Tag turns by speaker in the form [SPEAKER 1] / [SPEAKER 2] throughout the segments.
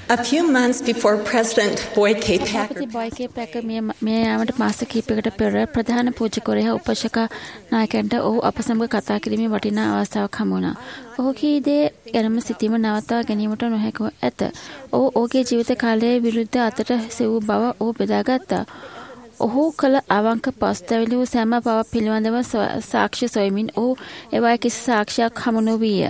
[SPEAKER 1] A few months before President Boyke Packer
[SPEAKER 2] මේ යාමට මාස කිහිපයකට පෙර ප්‍රධාන පූජකවරයා උපශක නායකයන්ට ඔහු අප සමග කතා කිරීමේ වටිනා අවස්ථාවක් හමු වුණා. ඔහුගේ දේ ගැනම සිතීම නවත්වා ගැනීමට නොහැකිව ඇත. ඔහු ඔහුගේ ජීවිත කාලයේ විරුද්ධ අතට සෙවූ බව ඔහු බෙදාගත්තා. ඔහු කළ අවංක පස්තැවිලි වූ සෑම බවක් පිළිබඳව සාක්ෂි සොයමින් ඔහු එවයි කිසි සාක්ෂියක් හමු නොවිය.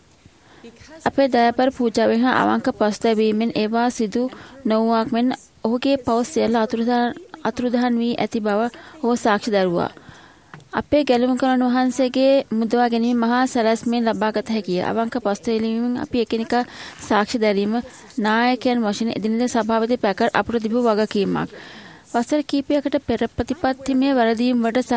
[SPEAKER 2] අපේ දයාබර පූජාවෙන් හා අවංක පස්තැවීමෙන් ඒවා සිදු නොවුවක් මෙන් ඔහුගේ පව් සියල්ල අතුරුදහන් වී ඇති බව ඔහු සාක්ෂි දරුවා. අපේ ගැලුම්කරුවන් වහන්සේගේ මුදවා ගැනීම මහා සැලැස්මෙන් ලබාගත හැකිය. අවංක පස්තැවීමෙන් අපි එකිනෙකා සාක්ෂි දැරීම නායකයන් වශයෙන් එදිනෙදා සභාපති පැකර් අපට තිබූ වගකීමක්. වසර කිහිපයකට පෙර ප්‍රතිපත්තිමය වැරදීම් වලට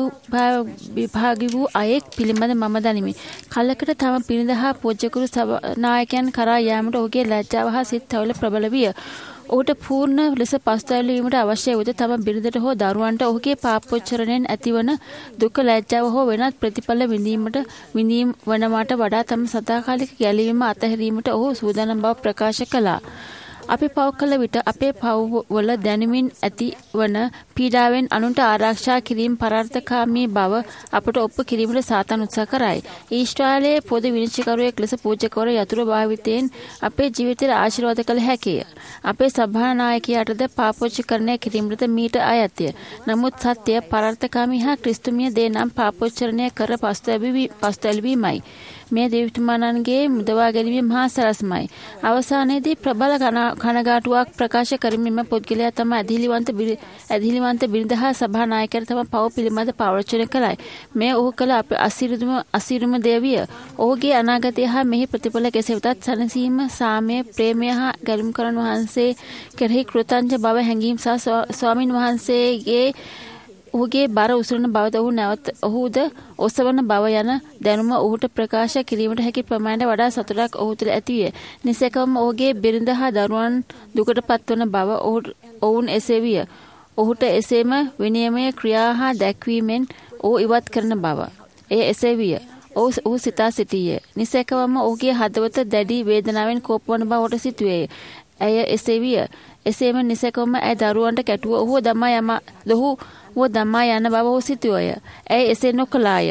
[SPEAKER 2] සහභාගී වූ අයෙක් පිළිබඳ මම දනිමි. කලකට තම පිරිඳ හා පූජ්‍යකරු නායකයන් කරා යාමට ඔහුගේ ලැජ්ජාව හා සිත් තැවුල ප්‍රබල විය. ඔහුට පූර්ණ ලෙස පස්තැවිලි වීමට අවශ්‍ය වූද තම බිරිඳට හෝ දරුවන්ට ඔහුගේ පාපොච්චරණයෙන් ඇතිවන දුක ලැජ්ජාව හෝ වෙනත් ප්‍රතිඵල විඳීම වනවට වඩා තම සදාකාලික ගැලවීම අතහැරීමට ඔහු සූදානම් බව ප්‍රකාශ කළා. අපි පව් කළ විට අපේ පව්වල දැනෙමින් ඇති වන පීඩාවෙන් අනුන්ට ආරක්ෂා කිරීම පරාර්ථකාමී බව අපට ඔප්පු කිරීමට සාතන් උත්සාහ කරයි. ඊශ්‍රායලයේ පොදු විනිශ්චයකරුවෙක් ලෙස පූජකවර යතුරු භාවිතයෙන් අපේ ජීවිතයට ආශිර්වාද කළ හැකිය. අපේ සභා නායකයාටද පාපොච්චරණය කිරීමට මීට අයත්ය. නමුත් සත්‍ය පරාර්ථකාමී හා ක්‍රිස්තුමය දේ නම් පාපොච්චරණය කර පස්තැවිලීමයි. මේ දෙවිතුමාණන්ගේ මුදවා ගැනීම මහා සැලැස්මයි. අවසානයේදී ප්‍රබල කනගාටුවක් ප්‍රකාශ කරමින් මෙම පුද්ගලයා තම ඇදහිලිවන්ත බිරිඳ හා සභා නායකයන් තම පව් පිළිබඳ පවර්චනය කළයි. මේ ඔහු කළ අසිරිම දේවිය. ඔහුගේ අනාගතය හා මෙහි ප්‍රතිඵල කෙසේ වෙතත් සැනසීම, සාමය, ප්‍රේමය හා ගැලුම්කරුවන් වහන්සේ කෙරෙහි කෘතඥ බව හැඟීම් සහ ස්වාමින් වහන්සේගේ ඔහුගේ බර උසුලන බවද ඔහුද ඔසවන බව යන දැනුම ඔහුට ප්‍රකාශ කිරීමට හැකි ප්‍රමාණයට වඩා සතුටක් ඔහු තුළ ඇතිවිය. නිසැකවම ඔහුගේ බිරිඳ හා දරුවන් දුකට පත්වන බව ඔවුන් එසේ විය. ඔහුට එසේම විනයමය ක්‍රියා හා දැක්වීමෙන් ඔහු ඉවත් කරන බව. එය එසේ විය. ඔහු සිතා සිටියේ. නිසැකවම ඔහුගේ හදවත දැඩි වේදනාවෙන් කෝපවන බවට සිටුවේ. ඇය එසේ විය. එසේම නිසැකවම ඇය දරුවන්ට කැටුව ඔහු දමා යන බව ඔහු සිතුවය. ඇය එසේ නොකළාය.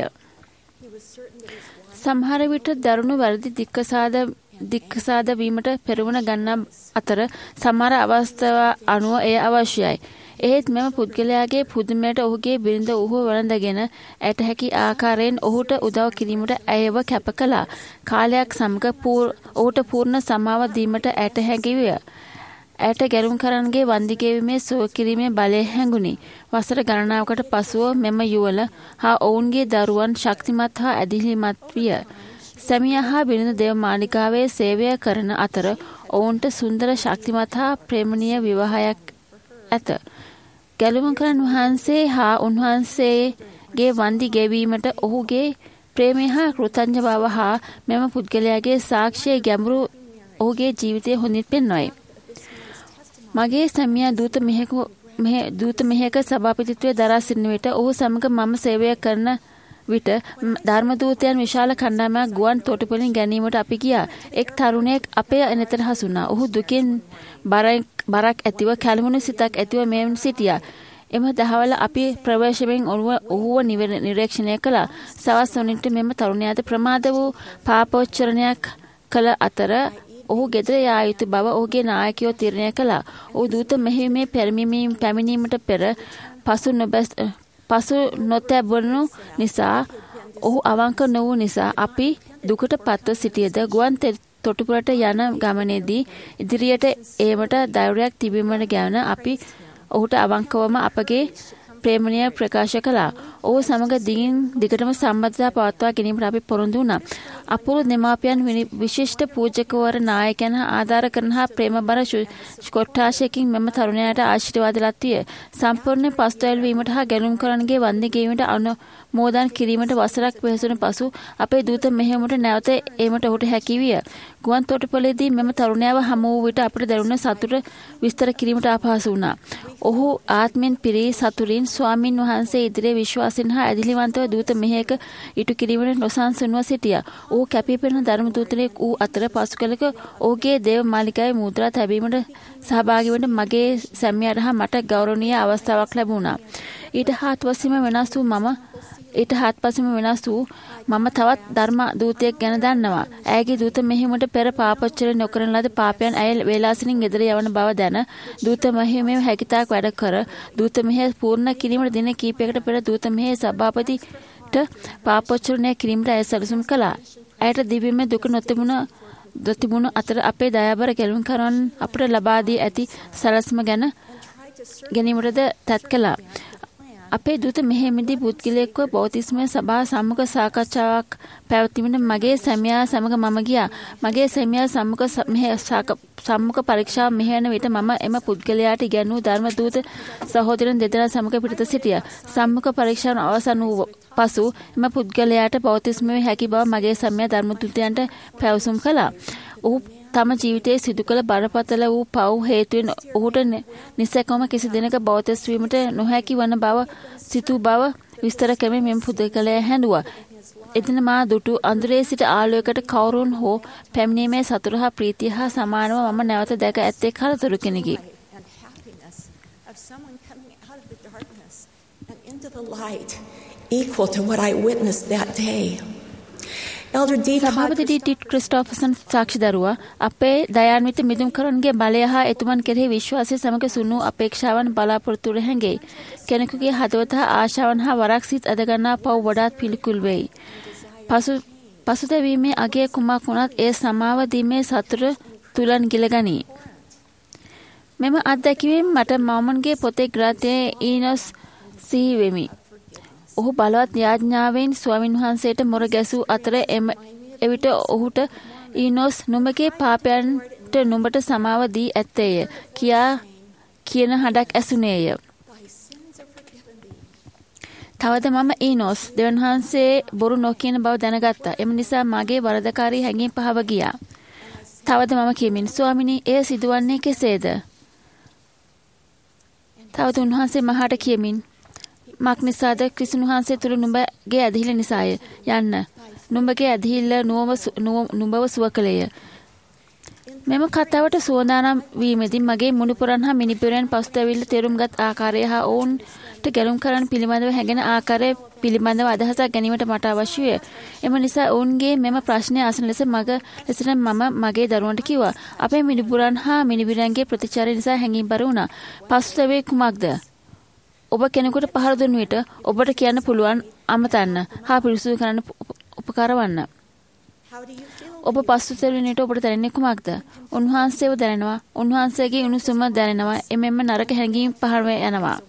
[SPEAKER 2] සමහර විට දරුණු වැරදි දික්කසාද වීමට පෙරමුණ ගන්නා අතර සමහර අවස්ථා අනුව එය අවශ්‍යයි. එහෙත් මෙම පුද්ගලයාගේ පුදුමයට ඔහුගේ බිරිඳ ඔහු වළඳගෙන ඇයට හැකි ආකාරයෙන් ඔහුට උදව් කිරීමට ඇයව කැප කළා. කාලයක් සමග ඔහුට පූර්ණ සමාව දීමට ඇයට හැකිවිය. ඇයට ගැලුම්කරුවන්ගේ වන්දි ගෙවීමේ සුව කිරීමේ බලය හැඟුණි. වසර ගණනාවකට පසුව මෙම යුවළ හා ඔවුන්ගේ දරුවන් ශක්තිමත් හා ඇදහිලිමත් විය. සැමියා හා බිරිඳ දේව මාලිගාවේ සේවය කරන අතර ඔවුන්ට සුන්දර ශක්තිමත් හා ප්‍රේමණීය විවාහයක් ඇත. ගැලුම්කරුවන් වහන්සේ හා උන්වහන්සේගේ වන්දි ගෙවීමට ඔහුගේ ප්‍රේමය හා කෘතඥ බව හා මෙම පුද්ගලයාගේ සාක්ෂියේ ගැඹුරු ඔහුගේ ජීවිතය හොඳින් පෙන්වයි. මගේ සැමියා දූත මෙහෙයක සභාපතිත්වයේ දරා සිටින විට ඔහු සමග මම සේවය කරන විට ධර්ම දූතයන් විශාල කණ්ඩායමක් ගුවන් තොටුපළින් ගැනීමට අපි ගියා. එක් තරුණයෙක් අපේ අනතර හසුණා. ඔහු දුකෙන් බරක් ඇතිව කැළඹුණු සිතක් ඇතිව මෙන් සිටියා. එම දහවල අපි ප්‍රවේශයෙන් ඔහුව නිරීක්ෂණය කළා. සවස් වනිට මෙම තරුණයාද ප්‍රමාද වූ පාපෝච්චරණයක් කළ අතර ඔහු ගෙදර යා යුතු බව ඔහුගේ නායකයෝ තීරණය කළා. ඔහු දූත මෙහෙයුමේ පැමිණීමට පෙර පසු නොතැබුණු නිසා ඔහු අවංක නොවූ නිසා අපි දුකට පත්ව සිටියද ගුවන් තොටුපළට යන ගමනේදී ඉදිරියට ඒමට ධෛර්යයක් තිබීමට ගැන අපි ඔහුට අවංකවම අපගේ ප්‍රේමණීය ප්‍රකාශ කළා. ඔහු සමග දිගටම සම්බන්ධතා පවත්වා ගැනීමට අපි පොරොන්දු වුණා. අපූර්ව දෙමාපියන් විශිෂ්ට පූජකවර නායකයන් ආධාර කරන හා ප්‍රේමබර කොට්ටාශයකින් මෙම තරුණයාට ආශිර්වාද ලත් විය. සම්පූර්ණ පස්තැවිලි වීමට හා ගැලුම්කරුවන්ගේ වන්දි ගෙවීමට මෝදන් කිරීමට වසරක් වෙහසුන පසු අපේ දූත මෙහෙයුමට නැවත ඒමට ඔහුට හැකි විය. ගුවන් තොටුපළේදී මෙම තරුණයාව හමු වූ විට අපට දැනුණ සතුට විස්තර කිරීමට අපහසු වුණා. ඔහු ආත්මෙන් පිරී සතුටින් ස්වාමින් වහන්සේ ඉදිරියේ විශ්වාසයෙන් හා ඇදිලිවන්තව දූත මෙහෙයක ඉටු කිරීමට නොසන්සුන්ව සිටියා. ඔහු කැපිපෙනෙන ධර්ම දූතයෙක් වූ අතර පසු කලක ඔහුගේ දේව මාලිකාවේ මුද්‍රා තැබීමට සහභාගී වන මගේ සැමියාට හා මට ගෞරවනීය අවස්ථාවක් ලැබුණා. ඊට හාත්පසින්ම වෙනස් වූ මම තවත් ධර්ම දූතයෙක් ගැන දන්නවා. ඇයගේ දූත මෙහෙයුමට පෙර පාපච්චර නොකරන ලද පාපයන් ඇය වේලාසනින් ගෙදර යවන බව දැන දූත මෙහෙයුමේ හැකියතාක් වැඩ කර දූත මෙහෙය පූර්ණ කිරීමට දින කිහිපයකට පෙර දූත මෙහෙය සභාපතිට පාපච්චරණය කිරීමට ඇය සැලසුම් කළා. ඇයට දිව්‍යමය දුක නොතිබුණු අතර අපේ දයාබර ගැලුම් කරන අපට ලබා දී ඇති සැලසුම ගැනීමටද තත් කළා. අපේ දූත මෙහෙයුමේදී පුද්ගලයෙක්ව බෞතිස්මය සභා සම්මුඛ සාකච්ඡාවක් පැවැත්වීමට මගේ සැමියා සමග මම ගියා. මගේ සැමියා සම්මුඛ පරීක්ෂාව මෙහෙයන විට මම එම පුද්ගලයාට ඉගැන්වූ ධර්ම දූත සහෝදරයන් දෙදෙනා සමග පිටත සිටියා. සම්මුඛ පරීක්ෂාව අවසන් වූ පසු එම පුද්ගලයාට බෞතිස්මය හැකි බව මගේ සැමියා ධර්ම දූතයන්ට පැවසුම් කළා. ඔහු තම ජීවිතයේ සිදු කළ බරපතල වූ පව් හේතුවෙන් ඔහුට නිසැකවම කිසි දිනක බෞතිස් වීමට නොහැකි වන බව සිතූ බව විස්තර කරමින් මෙම පුද්ගලයා හැඬුවා. එදින මා දුටු අඳුරේ සිට ආලෝකයට කවුරුන් හෝ පැමිණීමේ සතුට හා ප්‍රීතිය හා සමානව මම නැවත දැක ඇත්තේ කලතුරු කෙනෙකි.
[SPEAKER 1] Equal to what I witnessed that day.
[SPEAKER 2] සභාපති ඩී ක්‍රිස්ටෝෆර්සන් සාක්ෂි දරුවා අපේ දයාන්විත මිදුම්කරුන්ගේ බලය හා එතුමන් කෙරෙහි විශ්වාසය සමග සුණු අපේක්ෂාවන් බලාපොරොත්තු හැඟෙයි. කෙනෙකුගේ හදවත හා ආශාවන් හා වරක් සිත් අදගන්නා පව් වඩාත් පිළිකුල් වෙයි. පසුතැවීමේ අගය කුමක් වුණත් ඒ සමාව දීමේ සතුට තුලන් ගිලගනී. මෙම අත්දැකීම මට මවුමන්ගේ පොතේ ග්‍රන්ථයේ ඊනොස් සිහි වෙමි. ඔහු බලවත් යාඥාවෙන් ස්වාමින් වහන්සේට මොර ගැසූ අතර එවිට ඔහුට ඊනොස් නුඹගේ පාපයන්ට නුඹට සමාව දී ඇත්තේය කියන හඬක් ඇසුනේය. තවද මම ඊනොස් දෙවියන් වහන්සේ බොරු නොකියන බව දැනගත්තා. එම නිසා මගේ වරදකාරී හැඟීම් පහව ගියා. තවද මම කියමින් ස්වාමිනී එය සිදුවන්නේ කෙසේද? තවද උන්වහන්සේ මහාට කියමින් මක් නිසාද ක්‍රිස්තුන් වහන්සේ තුළ නුඹගේ ඇදහිල්ල නිසාය යන්න. නුඹගේ ඇදහිල්ල නුඹව සුව කළේය. මෙම කතාවට සෝදානම් වීමේදී මගේ මුණුපුරන් හා මිනිපිරයන් පසුතැවිල්ල තේරුම්ගත් ආකාරය හා ඔවුන්ට ගැලුම් කරන්න පිළිබඳව හැඟෙන ආකාරය පිළිබඳව අදහසක් ගැනීමට මට අවශ්‍ය විය. එම නිසා ඔවුන්ගේ මෙම ප්‍රශ්නය අසන ලෙසට මම මගේ දරුවන්ට කිව්වා. අපේ මිනිපුරන් හා මිනිපිරයන්ගේ ප්‍රතිචාරය නිසා හැඟීම්බර වුණා. පසුතැවේ කුමක්ද? ඔබ කෙනෙකුට පහර දුන් විට ඔබට කියන්න පුළුවන් අමතන්න හා පිරිසුදු කරන්න උපකාර වන්න. ඔබ පසුතැවෙන විට ඔබට දැනෙන්නේ කුමක්ද? උන්වහන්සේව දැනෙනවා. උන්වහන්සේගේ උණුසුම දැනෙනවා. එමෙන්න නරක හැඟීම් පහළ යනවා.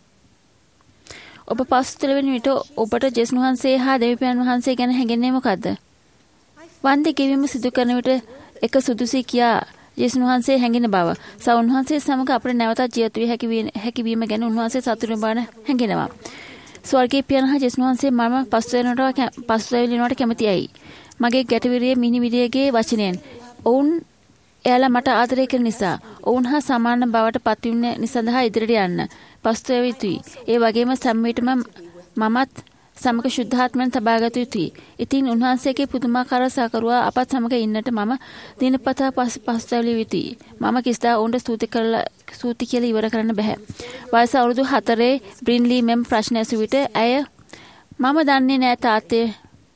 [SPEAKER 2] ඔබ පසුතැවෙන විට ඔබට ජේසුස් වහන්සේ හා දෙවියන් වහන්සේ ගැන හැඟෙන්නේ මොකද්ද? වන්දි ගෙවීම සිදු කරන විට එක සුදුසි කියා ජේසුස් වහන්සේ හැඟෙන බව. උන්වහන්සේ සමග අපට නැවතත් ජීවත් විය හැකි වීම ගැන උන්වහන්සේ සතුටු බව හැඟෙනවා. ස්වර්ගීය පියාණන් හා ජේසුස් වහන්සේ මම පසුතැවෙනවට කැමතියි. මගේ ගැටවිරිය මිනිවිරියගේ වචනයෙන්. ඔවුන් එයාලා මට ආදරය කරන නිසා, ඔවුන් හා සමාන බවට පත්වීම නිසා ඉදිරියට යන්න පසුතැවිය යුතුයි. ඒ වගේම සම්මිතම මමත් සමග ශුද්ධාත්මෙන් තබාගත යුතුයි. ඉතින් උන්වහන්සේගේ පුදුමාකාර සහකරුවා අපත් සමග ඉන්නට මම දිනපතා පසුතැවිය යුතුයි. මම කිසිදා ඔවුන්ට ස්තුති කියලා ඉවර කරන්න බෑ. වයස අවුරුදු 4 බ්‍රින්ලි මෙම් ප්‍රශ්න ඇසු විට ඇය මම දන්නේ නෑ තාත්තේ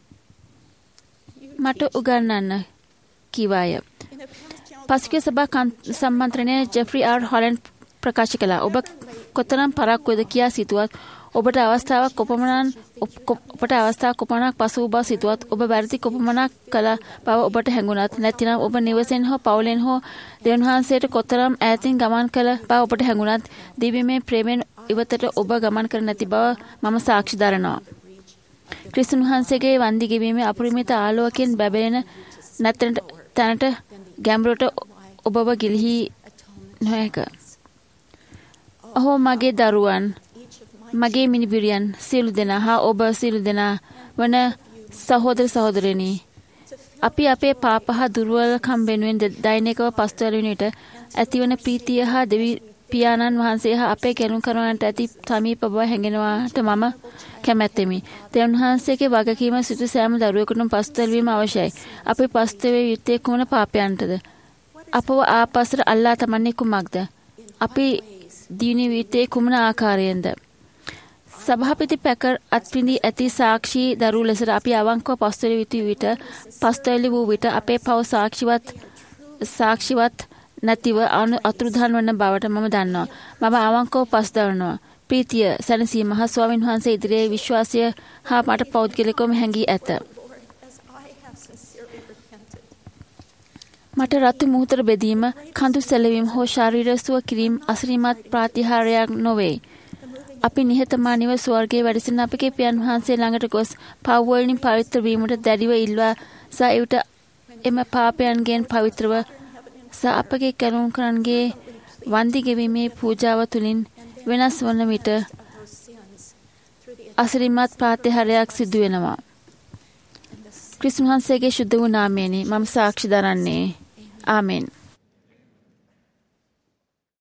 [SPEAKER 2] මට උගන්වන්න කිවාය. පසුගිය සභා සම්මන්ත්‍රණයේ ජෙෆ්රි ආර් හොලන්ඩ් ප්‍රකාශ කළා. ඔබ කොතරම් පරක්කුද කියා සිතුවත් ඔබට අවස්ථාවක් කොපමණක් පසු බව සිතුවත් ඔබ වැරදි කොපමණක් කළ බව ඔබට හැඟුණත් නැතිනම් ඔබ නිවසෙන් හෝ පවුලෙන් හෝ දෙවියන් වහන්සේට කොතරම් ඈතින් ගමන් කළ බව ඔබට හැඟුණත් දිව්‍යමය ප්‍රේමයෙන් ඉවතට ඔබ ගමන් කර නැති බව මම සාක්ෂි දරනවා. ක්‍රිස්තුන් වහන්සේගේ වන්දි ගෙවීමේ අපරිමිත ආලෝකයෙන් බැබලෙන තැනට ගැඹුරට ඔබව ගිලිහි නොහැක. ඔහු මගේ දරුවන් මගේ මිනිබිරියන් සියලු දෙනා හා ඔබ සියලු දෙනා වන සහෝදර සහෝදරයනි අපි අපේ පාප හා දුර්වලකම් වෙනුවෙන් දෛනිකව පස්තුවැළෙන විට ඇතිවන ප්‍රීතිය හා දෙවි පියාණන් වහන්සේ හා අපේ කැලුම් කරවන්නට ඇති සමීප බව හැඟෙනවාට මම කැමැත්තෙමි. දෙවියන් වහන්සේගේ වගකීම සිටු සෑම දරුවෙකුටම පස්තුවැළවීම අවශ්‍යයි. අපි පස්තුවේ යුත්තේ කුමන පාපයන්ටද? අපව ආපස්සට අල්ලා තබන්නේ කුමක්ද? අපි දිනු විතේ කුමන ආකාරයෙන්ද? සභාපති පැකර් අත්විඳි ඇති සාක්ෂි දරුවෝ ලෙසට අපි අවංකව පස්තුවැළි වූ විට අපේ පව සාක්ෂිවත් නැතිව අතුරුදහන් වන බවට මම දන්නවා. මම අවංකව පස්දවනවා. ප්‍රීතිය, සැනසීම හා ස්වාමීන් වහන්සේ ඉදිරියේ විශ්වාසය හා මට පෞද්ගලිකවම හැඟී ඇත. මට රතු මුහුතර බෙදීම, කඳු සැලවීම හෝ ශරීර සුව කිරීම අසිරිමත් ප්‍රාතිහාරයක් නොවේ. අපි නිහතමානීව ස්වර්ගයේ වැඩ සිටින අපගේ පියන් වහන්සේ ළඟට ගොස් පව් වලින් පවිත්‍ර වීමට දැඩිව ඉල්වා සායුට එම පාපයන්ගෙන් පවිත්‍රව අපගේ කැලුම් කරන්ගේ වන්දි ගෙවීමේ පූජාව තුළින් වෙනස් වන විට අසිරිමත් ප්‍රාතිහාරයක් සිදු වෙනවා. ක්‍රිස්තුස් වහන්සේගේ ශුද්ධ වූ නාමයෙනි මම සාක්ෂි දරන්නේ. ආමෙන්.